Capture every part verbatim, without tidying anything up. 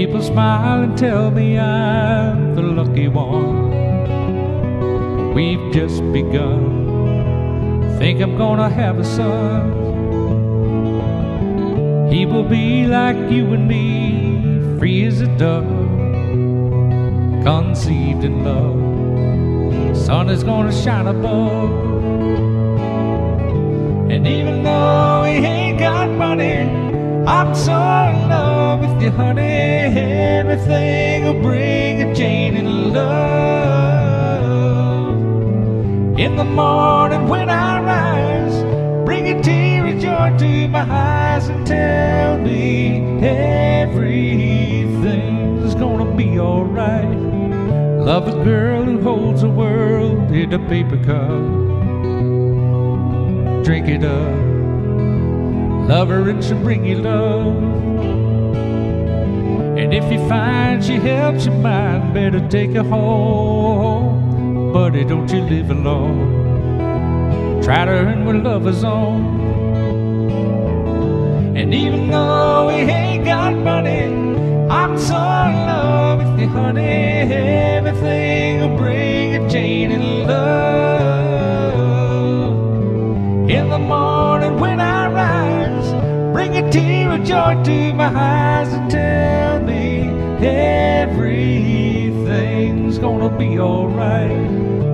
People smile and tell me I'm the lucky one. We've just begun. Think I'm gonna have a son. He will be like you and me, free as a dove, conceived in love. Sun is gonna shine above. And even though he ain't got money, I'm so in love with you, honey. Everything will bring a chain in love. In the morning when I rise, bring a tear of joy to my eyes and tell me everything's gonna be alright. Love a girl who holds the world in a paper cup. Drink it up. Love her and she'll bring you love. And if you find she helps your mind, better take her home. Buddy, don't you live alone. Try to earn where love is on. And even though we ain't got money, I'm so in love with you, honey. Everything will bring a chain in love. In the morning when I rise, bring a tear of joy to my eyes and tell me everything's gonna be alright.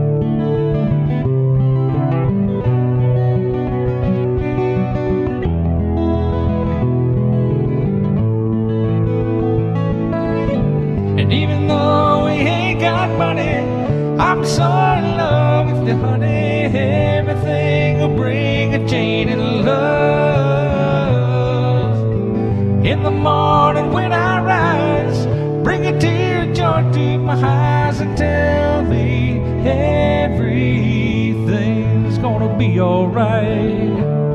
And even though we ain't got money, I'm so in love with you, honey. Everything will bring a chain in love. In the morning when I rise, bring a tear of joy to my eyes and tell me everything's gonna be alright.